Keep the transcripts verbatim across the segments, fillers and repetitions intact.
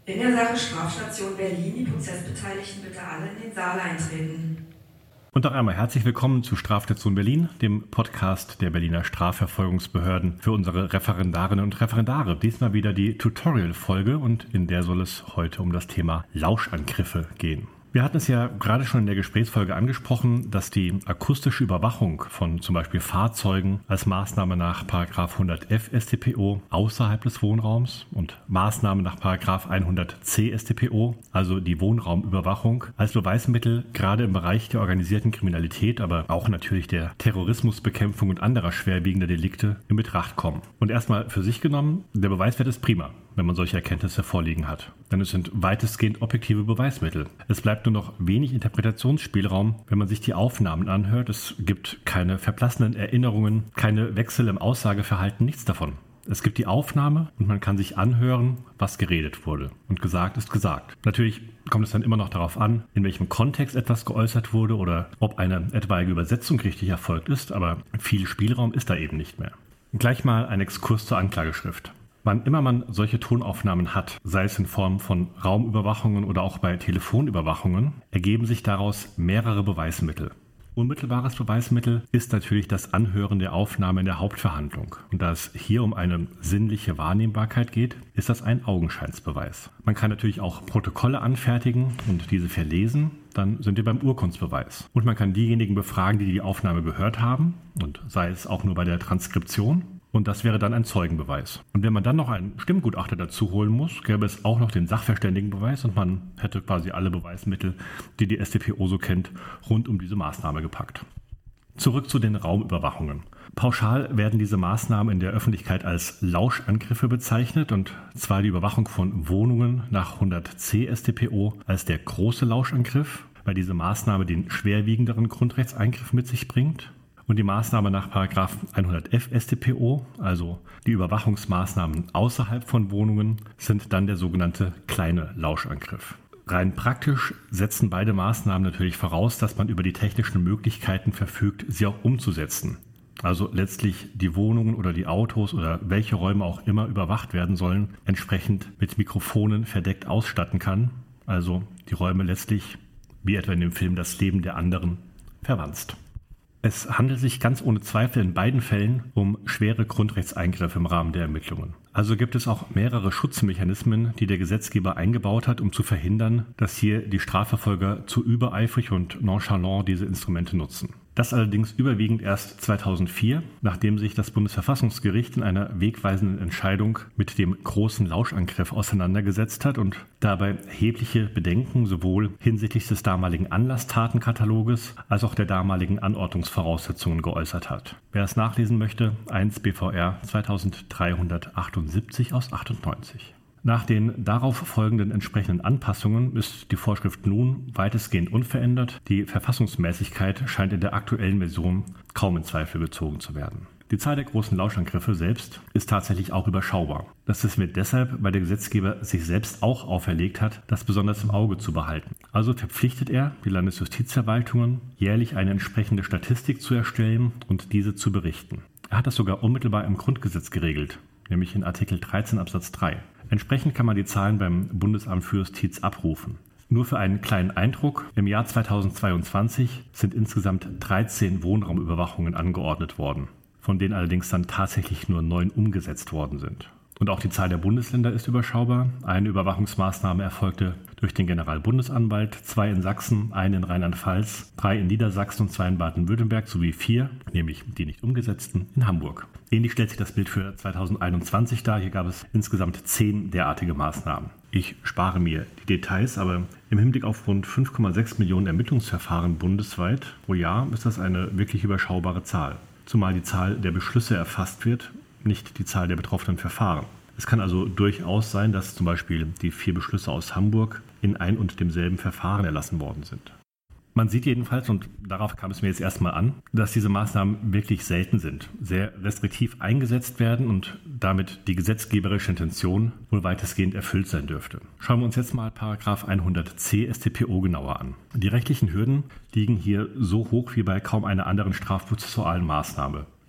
In der Sache Strafstation Berlin, die Prozessbeteiligten bitte alle in den Saal eintreten. Und noch einmal herzlich willkommen zu Strafstation Berlin, dem Podcast der Berliner Strafverfolgungsbehörden für unsere Referendarinnen und Referendare. Diesmal wieder die Tutorial-Folge und in der soll es heute um das Thema Lauschangriffe gehen. Wir hatten es ja gerade schon in der Gesprächsfolge angesprochen, dass die akustische Überwachung von zum Beispiel Fahrzeugen als Maßnahme nach Paragraph hundert f S t p O außerhalb des Wohnraums und Maßnahme nach Paragraph hundert c S t p O, also die Wohnraumüberwachung, als Beweismittel gerade im Bereich der organisierten Kriminalität, aber auch natürlich der Terrorismusbekämpfung und anderer schwerwiegender Delikte in Betracht kommen. Und erstmal für sich genommen, der Beweiswert ist prima, wenn man solche Erkenntnisse vorliegen hat. Denn es sind weitestgehend objektive Beweismittel. Es bleibt nur noch wenig Interpretationsspielraum, wenn man sich die Aufnahmen anhört. Es gibt keine verblassenen Erinnerungen, keine Wechsel im Aussageverhalten, nichts davon. Es gibt die Aufnahme und man kann sich anhören, was geredet wurde. Und gesagt ist gesagt. Natürlich kommt es dann immer noch darauf an, in welchem Kontext etwas geäußert wurde oder ob eine etwaige Übersetzung richtig erfolgt ist, aber viel Spielraum ist da eben nicht mehr. Gleich mal ein Exkurs zur Anklageschrift. Wann immer man solche Tonaufnahmen hat, sei es in Form von Raumüberwachungen oder auch bei Telefonüberwachungen, ergeben sich daraus mehrere Beweismittel. Unmittelbares Beweismittel ist natürlich das Anhören der Aufnahme in der Hauptverhandlung. Und da es hier um eine sinnliche Wahrnehmbarkeit geht, ist das ein Augenscheinsbeweis. Man kann natürlich auch Protokolle anfertigen und diese verlesen, dann sind wir beim Urkundsbeweis. Und man kann diejenigen befragen, die die Aufnahme gehört haben, und sei es auch nur bei der Transkription. Und das wäre dann ein Zeugenbeweis. Und wenn man dann noch einen Stimmgutachter dazu holen muss, gäbe es auch noch den Sachverständigenbeweis und man hätte quasi alle Beweismittel, die die S t p O so kennt, rund um diese Maßnahme gepackt. Zurück zu den Raumüberwachungen. Pauschal werden diese Maßnahmen in der Öffentlichkeit als Lauschangriffe bezeichnet und zwar die Überwachung von Wohnungen nach hundert c S t p O als der große Lauschangriff, weil diese Maßnahme den schwerwiegenderen Grundrechtseingriff mit sich bringt. Und die Maßnahme nach Paragraph hundert f S t p O, also die Überwachungsmaßnahmen außerhalb von Wohnungen, sind dann der sogenannte kleine Lauschangriff. Rein praktisch setzen beide Maßnahmen natürlich voraus, dass man über die technischen Möglichkeiten verfügt, sie auch umzusetzen. Also letztlich die Wohnungen oder die Autos oder welche Räume auch immer überwacht werden sollen, entsprechend mit Mikrofonen verdeckt ausstatten kann. Also die Räume letztlich, wie etwa in dem Film Das Leben der anderen, verwanzt. Es handelt sich ganz ohne Zweifel in beiden Fällen um schwere Grundrechtseingriffe im Rahmen der Ermittlungen. Also gibt es auch mehrere Schutzmechanismen, die der Gesetzgeber eingebaut hat, um zu verhindern, dass hier die Strafverfolger zu übereifrig und nonchalant diese Instrumente nutzen. Das allerdings überwiegend erst zweitausendvier, nachdem sich das Bundesverfassungsgericht in einer wegweisenden Entscheidung mit dem großen Lauschangriff auseinandergesetzt hat und dabei erhebliche Bedenken sowohl hinsichtlich des damaligen Anlasstatenkataloges als auch der damaligen Anordnungsvoraussetzungen geäußert hat. Wer es nachlesen möchte, eins B V R zweitausenddreihundertachtundsiebzig aus achtundneunzig. Nach den darauf folgenden entsprechenden Anpassungen ist die Vorschrift nun weitestgehend unverändert. Die Verfassungsmäßigkeit scheint in der aktuellen Version kaum in Zweifel gezogen zu werden. Die Zahl der großen Lauschangriffe selbst ist tatsächlich auch überschaubar. Das ist mir deshalb, weil der Gesetzgeber sich selbst auch auferlegt hat, das besonders im Auge zu behalten. Also verpflichtet er die Landesjustizverwaltungen, jährlich eine entsprechende Statistik zu erstellen und diese zu berichten. Er hat das sogar unmittelbar im Grundgesetz geregelt, nämlich in Artikel dreizehn Absatz drei. Entsprechend kann man die Zahlen beim Bundesamt für Justiz abrufen. Nur für einen kleinen Eindruck, im Jahr zweitausendzweiundzwanzig sind insgesamt dreizehn Wohnraumüberwachungen angeordnet worden, von denen allerdings dann tatsächlich nur neun umgesetzt worden sind. Und auch die Zahl der Bundesländer ist überschaubar. Eine Überwachungsmaßnahme erfolgte durch den Generalbundesanwalt, zwei in Sachsen, eine in Rheinland-Pfalz, drei in Niedersachsen und zwei in Baden-Württemberg sowie vier, nämlich die nicht umgesetzten, in Hamburg. Ähnlich stellt sich das Bild für zweitausendeinundzwanzig dar. Hier gab es insgesamt zehn derartige Maßnahmen. Ich spare mir die Details, aber im Hinblick auf rund fünf Komma sechs Millionen Ermittlungsverfahren bundesweit pro Jahr ist das eine wirklich überschaubare Zahl. Zumal die Zahl der Beschlüsse erfasst wird, nicht die Zahl der betroffenen Verfahren. Es kann also durchaus sein, dass zum Beispiel die vier Beschlüsse aus Hamburg in ein und demselben Verfahren erlassen worden sind. Man sieht jedenfalls, und darauf kam es mir jetzt erstmal an, dass diese Maßnahmen wirklich selten sind, sehr restriktiv eingesetzt werden und damit die gesetzgeberische Intention wohl weitestgehend erfüllt sein dürfte. Schauen wir uns jetzt mal Paragraph hundert c S t p O genauer an. Die rechtlichen Hürden liegen hier so hoch wie bei kaum einer anderen strafprozessualen Maßnahme.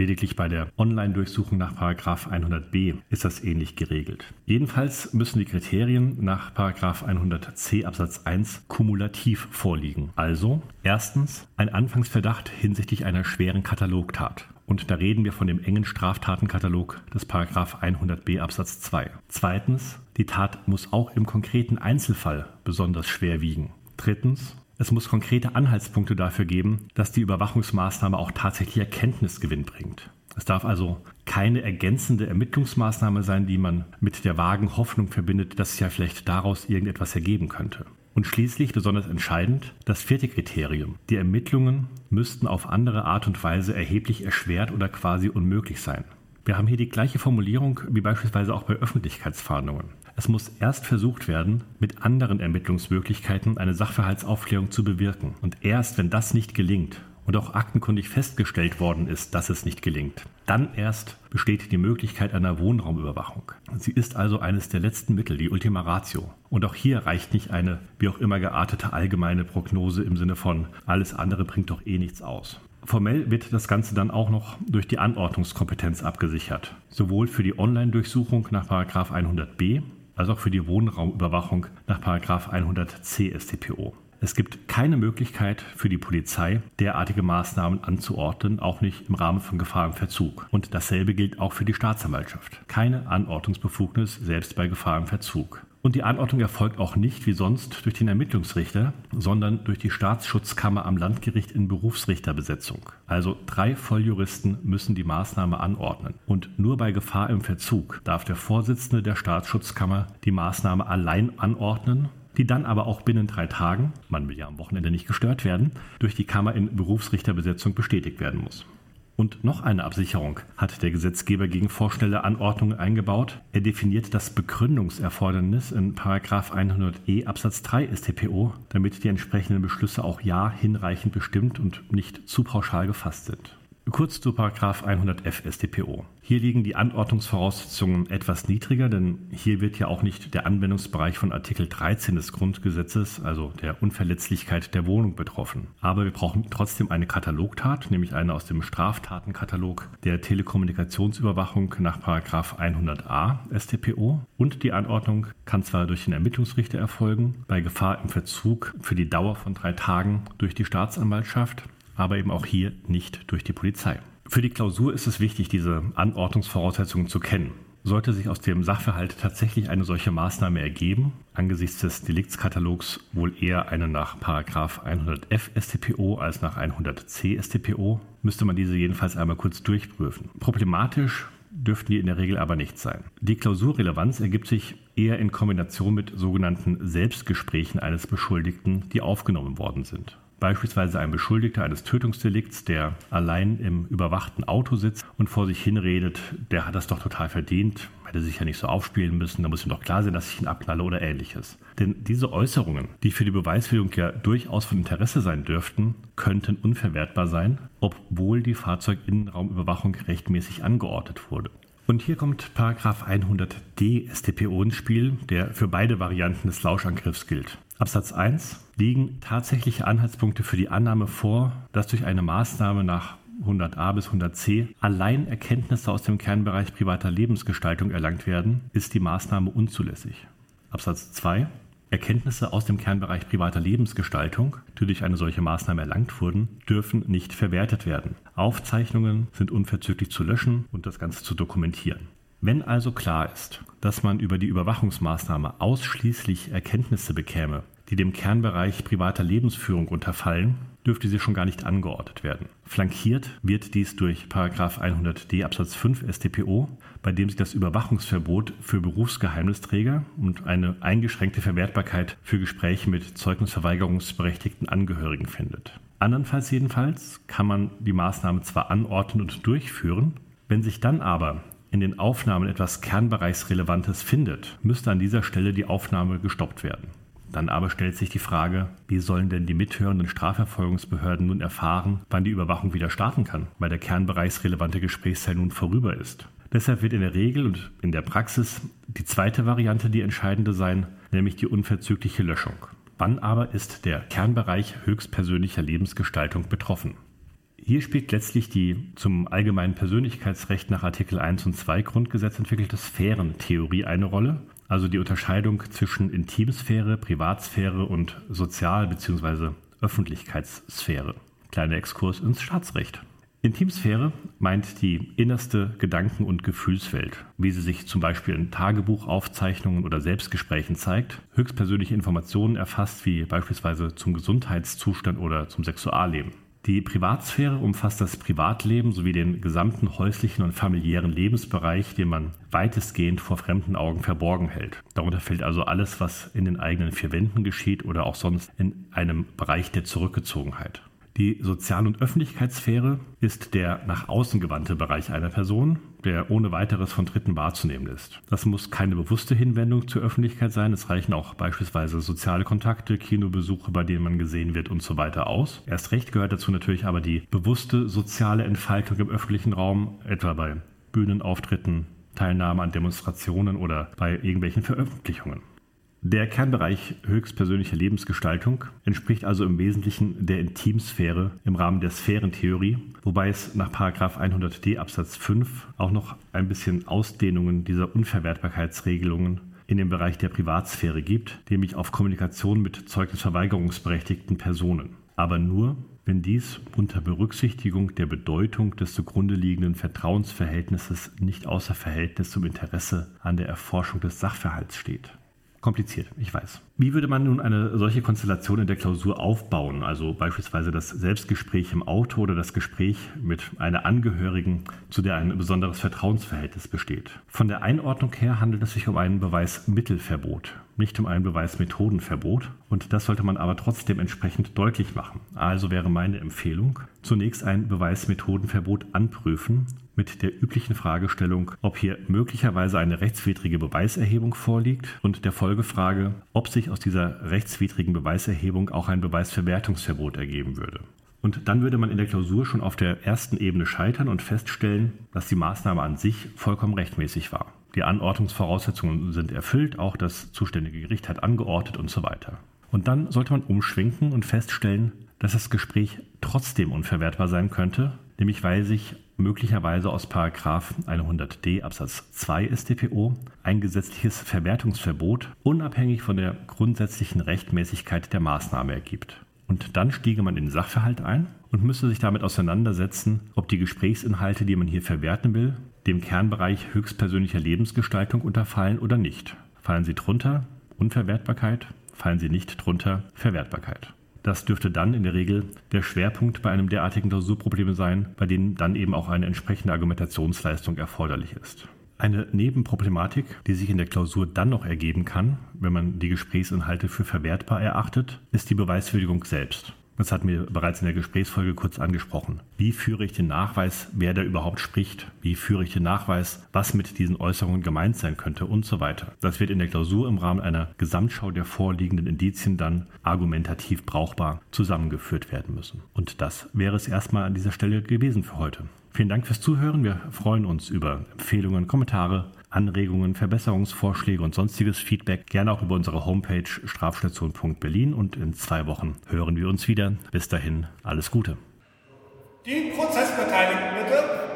Lediglich bei der Online-Durchsuchung nach Paragraph hundert b ist das ähnlich geregelt. Jedenfalls müssen die Kriterien nach Paragraph hundert c Absatz eins kumulativ vorliegen. Also erstens ein Anfangsverdacht hinsichtlich einer schweren Katalogtat. Und da reden wir von dem engen Straftatenkatalog des Paragraph hundert b Absatz zwei. Zweitens, die Tat muss auch im konkreten Einzelfall besonders schwer wiegen. Drittens, es muss konkrete Anhaltspunkte dafür geben, dass die Überwachungsmaßnahme auch tatsächlich Erkenntnisgewinn bringt. Es darf also keine ergänzende Ermittlungsmaßnahme sein, die man mit der vagen Hoffnung verbindet, dass sich ja vielleicht daraus irgendetwas ergeben könnte. Und schließlich, besonders entscheidend, das vierte Kriterium. Die Ermittlungen müssten auf andere Art und Weise erheblich erschwert oder quasi unmöglich sein. Wir haben hier die gleiche Formulierung wie beispielsweise auch bei Öffentlichkeitsfahndungen. Es muss erst versucht werden, mit anderen Ermittlungsmöglichkeiten eine Sachverhaltsaufklärung zu bewirken. Und erst, wenn das nicht gelingt und auch aktenkundig festgestellt worden ist, dass es nicht gelingt, dann erst besteht die Möglichkeit einer Wohnraumüberwachung. Sie ist also eines der letzten Mittel, die Ultima Ratio. Und auch hier reicht nicht eine wie auch immer geartete allgemeine Prognose im Sinne von alles andere bringt doch eh nichts aus. Formell wird das Ganze dann auch noch durch die Anordnungskompetenz abgesichert. Sowohl für die Online-Durchsuchung nach Paragraph hundert b als auch für die Wohnraumüberwachung nach Paragraph hundert c S t P O. Es gibt keine Möglichkeit für die Polizei, derartige Maßnahmen anzuordnen, auch nicht im Rahmen von Gefahr im Verzug. Und dasselbe gilt auch für die Staatsanwaltschaft. Keine Anordnungsbefugnis, selbst bei Gefahr im Verzug. Und die Anordnung erfolgt auch nicht wie sonst durch den Ermittlungsrichter, sondern durch die Staatsschutzkammer am Landgericht in Berufsrichterbesetzung. Also drei Volljuristen müssen die Maßnahme anordnen. Und nur bei Gefahr im Verzug darf der Vorsitzende der Staatsschutzkammer die Maßnahme allein anordnen, die dann aber auch binnen drei Tagen, man will ja am Wochenende nicht gestört werden, durch die Kammer in Berufsrichterbesetzung bestätigt werden muss. Und noch eine Absicherung hat der Gesetzgeber gegen vorschnelle Anordnungen eingebaut. Er definiert das Begründungserfordernis in Paragraph hundert e Absatz drei S t P O, damit die entsprechenden Beschlüsse auch ja hinreichend bestimmt und nicht zu pauschal gefasst sind. Kurz zu Paragraph hundert f S t P O. Hier liegen die Anordnungsvoraussetzungen etwas niedriger, denn hier wird ja auch nicht der Anwendungsbereich von Artikel dreizehn des Grundgesetzes, also der Unverletzlichkeit der Wohnung, betroffen. Aber wir brauchen trotzdem eine Katalogtat, nämlich eine aus dem Straftatenkatalog der Telekommunikationsüberwachung nach Paragraph hundert a S t P O. Und die Anordnung kann zwar durch den Ermittlungsrichter erfolgen, bei Gefahr im Verzug für die Dauer von drei Tagen durch die Staatsanwaltschaft, aber eben auch hier nicht durch die Polizei. Für die Klausur ist es wichtig, diese Anordnungsvoraussetzungen zu kennen. Sollte sich aus dem Sachverhalt tatsächlich eine solche Maßnahme ergeben, angesichts des Deliktskatalogs wohl eher eine nach Paragraph hundert f S t P O als nach hundert c S t P O, müsste man diese jedenfalls einmal kurz durchprüfen. Problematisch dürften die in der Regel aber nicht sein. Die Klausurrelevanz ergibt sich eher in Kombination mit sogenannten Selbstgesprächen eines Beschuldigten, die aufgenommen worden sind. Beispielsweise ein Beschuldigter eines Tötungsdelikts, der allein im überwachten Auto sitzt und vor sich hinredet, der hat das doch total verdient, hätte sich ja nicht so aufspielen müssen, da muss ihm doch klar sein, dass ich ihn abknalle oder ähnliches. Denn diese Äußerungen, die für die Beweisführung ja durchaus von Interesse sein dürften, könnten unverwertbar sein, obwohl die Fahrzeuginnenraumüberwachung rechtmäßig angeordnet wurde. Und hier kommt Paragraph hundert d S t P O ins Spiel, der für beide Varianten des Lauschangriffs gilt. Absatz eins. Liegen tatsächliche Anhaltspunkte für die Annahme vor, dass durch eine Maßnahme nach hundert a bis hundert c allein Erkenntnisse aus dem Kernbereich privater Lebensgestaltung erlangt werden, ist die Maßnahme unzulässig. Absatz zwei. Erkenntnisse aus dem Kernbereich privater Lebensgestaltung, die durch eine solche Maßnahme erlangt wurden, dürfen nicht verwertet werden. Aufzeichnungen sind unverzüglich zu löschen und das Ganze zu dokumentieren. Wenn also klar ist, dass man über die Überwachungsmaßnahme ausschließlich Erkenntnisse bekäme, die dem Kernbereich privater Lebensführung unterfallen, dürfte sie schon gar nicht angeordnet werden. Flankiert wird dies durch Paragraph hundert d Absatz fünf S t P O, bei dem sich das Überwachungsverbot für Berufsgeheimnisträger und eine eingeschränkte Verwertbarkeit für Gespräche mit zeugnisverweigerungsberechtigten Angehörigen findet. Andernfalls jedenfalls kann man die Maßnahme zwar anordnen und durchführen, wenn sich dann aber in den Aufnahmen etwas Kernbereichsrelevantes findet, müsste an dieser Stelle die Aufnahme gestoppt werden. Dann aber stellt sich die Frage, wie sollen denn die mithörenden Strafverfolgungsbehörden nun erfahren, wann die Überwachung wieder starten kann, weil der kernbereichsrelevante Gesprächsteil nun vorüber ist. Deshalb wird in der Regel und in der Praxis die zweite Variante die entscheidende sein, nämlich die unverzügliche Löschung. Wann aber ist der Kernbereich höchstpersönlicher Lebensgestaltung betroffen? Hier spielt letztlich die zum allgemeinen Persönlichkeitsrecht nach Artikel eins und zwei Grundgesetz entwickelte Sphärentheorie eine Rolle, also die Unterscheidung zwischen Intimsphäre, Privatsphäre und Sozial- bzw. Öffentlichkeitssphäre. Kleiner Exkurs ins Staatsrecht. Intimsphäre meint die innerste Gedanken- und Gefühlswelt, wie sie sich zum Beispiel in Tagebuchaufzeichnungen oder Selbstgesprächen zeigt, höchstpersönliche Informationen erfasst, wie beispielsweise zum Gesundheitszustand oder zum Sexualleben. Die Privatsphäre umfasst das Privatleben sowie den gesamten häuslichen und familiären Lebensbereich, den man weitestgehend vor fremden Augen verborgen hält. Darunter fällt also alles, was in den eigenen vier Wänden geschieht oder auch sonst in einem Bereich der Zurückgezogenheit. Die Sozial- und Öffentlichkeitssphäre ist der nach außen gewandte Bereich einer Person, der ohne weiteres von Dritten wahrzunehmen ist. Das muss keine bewusste Hinwendung zur Öffentlichkeit sein. Es reichen auch beispielsweise soziale Kontakte, Kinobesuche, bei denen man gesehen wird und so weiter aus. Erst recht gehört dazu natürlich aber die bewusste soziale Entfaltung im öffentlichen Raum, etwa bei Bühnenauftritten, Teilnahme an Demonstrationen oder bei irgendwelchen Veröffentlichungen. Der Kernbereich höchstpersönlicher Lebensgestaltung entspricht also im Wesentlichen der Intimsphäre im Rahmen der Sphärentheorie, wobei es nach Paragraph hundert d Absatz fünf auch noch ein bisschen Ausdehnungen dieser Unverwertbarkeitsregelungen in dem Bereich der Privatsphäre gibt, nämlich auf Kommunikation mit zeugnisverweigerungsberechtigten Personen. Aber nur, wenn dies unter Berücksichtigung der Bedeutung des zugrunde liegenden Vertrauensverhältnisses nicht außer Verhältnis zum Interesse an der Erforschung des Sachverhalts steht. Kompliziert, ich weiß. Wie würde man nun eine solche Konstellation in der Klausur aufbauen? Also beispielsweise das Selbstgespräch im Auto oder das Gespräch mit einer Angehörigen, zu der ein besonderes Vertrauensverhältnis besteht. Von der Einordnung her handelt es sich um ein Beweismittelverbot, nicht um ein Beweismethodenverbot. Und das sollte man aber trotzdem entsprechend deutlich machen. Also wäre meine Empfehlung, zunächst ein Beweismethodenverbot anprüfen, mit der üblichen Fragestellung, ob hier möglicherweise eine rechtswidrige Beweiserhebung vorliegt und der Folgefrage, ob sich aus dieser rechtswidrigen Beweiserhebung auch ein Beweisverwertungsverbot ergeben würde. Und dann würde man in der Klausur schon auf der ersten Ebene scheitern und feststellen, dass die Maßnahme an sich vollkommen rechtmäßig war. Die Anordnungsvoraussetzungen sind erfüllt, auch das zuständige Gericht hat angeordnet und so weiter. Und dann sollte man umschwenken und feststellen, dass das Gespräch trotzdem unverwertbar sein könnte, nämlich weil sich möglicherweise aus Paragraph hundert d Absatz zwei S t P O ein gesetzliches Verwertungsverbot unabhängig von der grundsätzlichen Rechtmäßigkeit der Maßnahme ergibt. Und dann stiege man in den Sachverhalt ein und müsste sich damit auseinandersetzen, ob die Gesprächsinhalte, die man hier verwerten will, dem Kernbereich höchstpersönlicher Lebensgestaltung unterfallen oder nicht. Fallen sie drunter, Unverwertbarkeit, fallen sie nicht drunter, Verwertbarkeit. Das dürfte dann in der Regel der Schwerpunkt bei einem derartigen Klausurproblem sein, bei denen dann eben auch eine entsprechende Argumentationsleistung erforderlich ist. Eine Nebenproblematik, die sich in der Klausur dann noch ergeben kann, wenn man die Gesprächsinhalte für verwertbar erachtet, ist die Beweiswürdigung selbst. Das hatten wir bereits in der Gesprächsfolge kurz angesprochen. Wie führe ich den Nachweis, wer da überhaupt spricht? Wie führe ich den Nachweis, was mit diesen Äußerungen gemeint sein könnte und so weiter? Das wird in der Klausur im Rahmen einer Gesamtschau der vorliegenden Indizien dann argumentativ brauchbar zusammengeführt werden müssen. Und das wäre es erstmal an dieser Stelle gewesen für heute. Vielen Dank fürs Zuhören. Wir freuen uns über Empfehlungen, Kommentare, Anregungen, Verbesserungsvorschläge und sonstiges Feedback. Gerne auch über unsere Homepage strafstation punkt berlin und in zwei Wochen hören wir uns wieder. Bis dahin, alles Gute. Die Prozessbeteiligten bitte.